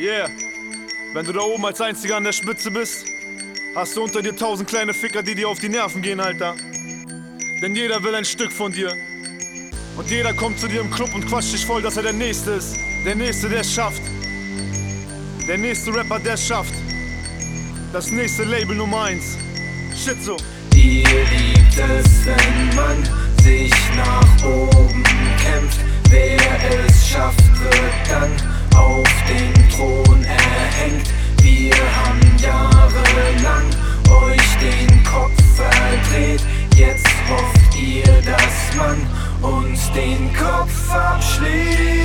Yeah. Wenn du da oben als Einziger an der Spitze bist, hast du unter dir 1000 kleine Ficker, die dir auf die Nerven gehen, Alter. Denn jeder will ein Stück von dir. Und jeder kommt zu dir im Club und quatscht dich voll, dass er der Nächste ist. Der Nächste, der es schafft. Der nächste Rapper, der es schafft. Das nächste Label Nummer 1. Shit so. Ihr liebt es, wenn man sich nach oben kämpft. Wer es schafft, wird dann auf den Thron erhängt. Wir haben jahrelang euch den Kopf verdreht. Jetzt hofft ihr, dass man uns den Kopf abschlägt.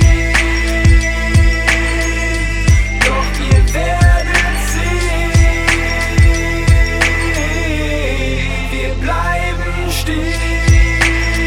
Doch ihr werdet sehen, wir bleiben stehen.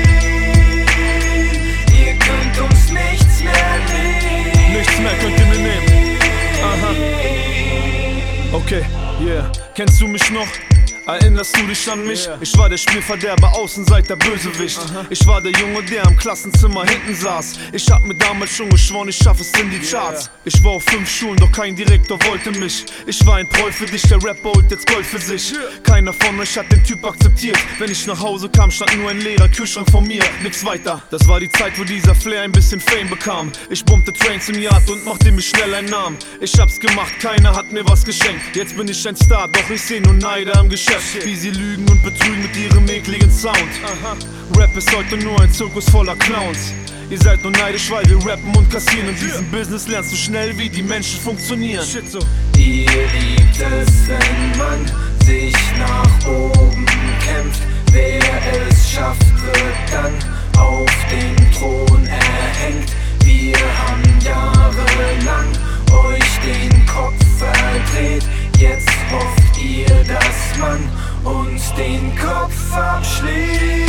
Ihr könnt uns nichts mehr nehmen. Nichts mehr könnt ihr mir nehmen. Aha. Okay, yeah. Kennst du mich noch? Erinnerst du dich an mich? Ich war der Spielverderber, Außenseiter, Bösewicht. Ich war der Junge, der im Klassenzimmer hinten saß. Ich hab mir damals schon geschworen, ich schaff es in die Charts. Ich war auf 5 Schulen, doch kein Direktor wollte mich. Ich war ein Proll für dich, der Rapper holt jetzt Gold für sich. Keiner von euch hat den Typ akzeptiert. Wenn ich nach Hause kam, stand nur ein leerer Kühlschrank vor mir, nix weiter. Das war die Zeit, wo dieser Flair ein bisschen Fame bekam. Ich bombte Trains im Yard und machte mir schnell einen Namen. Ich hab's gemacht, keiner hat mir was geschenkt. Jetzt bin ich ein Star, doch ich seh nur Neider im Geschäft. Wie sie lügen und betrügen mit ihrem ekligen Sound. Rap ist heute nur ein Zirkus voller Clowns. Ihr seid nur neidisch, weil wir rappen und kassieren. In diesem Business lernst du schnell, wie die Menschen funktionieren. Shit so. Ihr liebt es, wenn man sich nach oben kämpft. Wer es schafft, wird dann auf den Thron erhängt. Wir haben jahrelang euch den Kopf verdreht. Jetzt hofft ihr, dass man uns den Kopf abschlägt.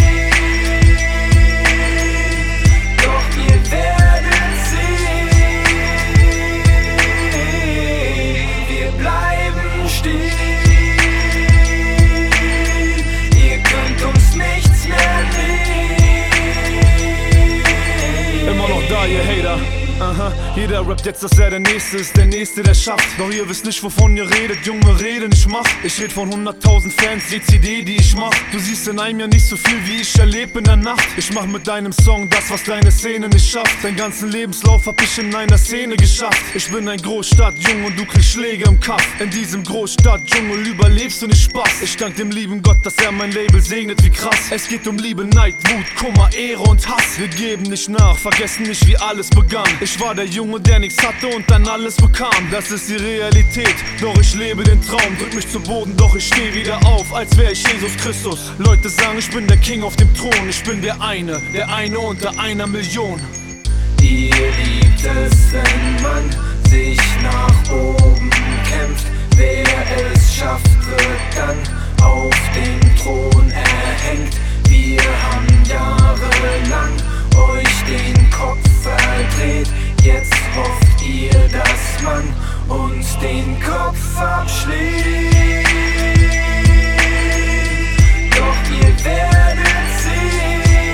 Doch ihr werdet sehen, wir bleiben stehen. Ihr könnt uns nichts mehr nehmen. Immer noch da, ihr Hater. Aha, jeder rappt jetzt, dass er der Nächste ist, der Nächste, der schafft. Doch ihr wisst nicht, wovon ihr redet, Junge, rede nicht mach. Ich red von 100.000 Fans, die CD, die ich mach. Du siehst in einem Jahr nicht so viel, wie ich erlebe in der Nacht. Ich mach mit deinem Song das, was deine Szene nicht schafft. Deinen ganzen Lebenslauf hab ich in einer Szene geschafft. Ich bin ein Großstadtjunge und du kriegst Schläge im Kaff. In diesem Großstadtdschungel überlebst du nicht Spaß. Ich dank dem lieben Gott, dass er mein Label segnet, wie krass. Es geht um Liebe, Neid, Wut, Kummer, Ehre und Hass. Wir geben nicht nach, vergessen nicht, wie alles begann. Ich war der Junge, der nichts hatte und dann alles bekam. Das ist die Realität, doch ich lebe den Traum. Drück mich zu Boden, doch ich steh wieder auf, als wär ich Jesus Christus. Leute sagen, ich bin der King auf dem Thron. Ich bin der eine unter 1 Million. Ihr liebt es, wenn man sich nach oben kämpft. Wer es schafft, wird dann auf den Thron erhängt. Wir haben jahrelang euch den Kopf verdreht. Jetzt hofft ihr, dass man uns den Kopf abschlägt. Doch ihr werdet sehen,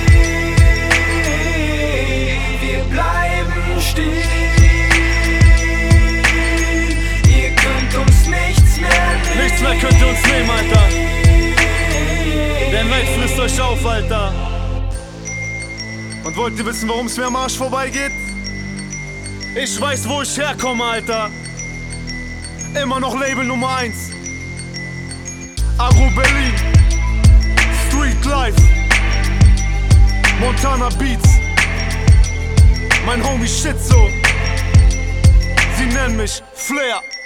wir bleiben stehen. Ihr könnt uns nichts mehr nehmen. Nichts mehr könnt ihr uns nehmen, Alter. Der Neid frisst euch auf, Alter. Und wollt ihr wissen, warum es mir am Arsch vorbeigeht? Ich weiß, wo ich herkomme, Alter. Immer noch Label Nummer 1. Agro Berlin. Street Life. Montana Beats. Mein Homie Shit so. Sie nennen mich Flair.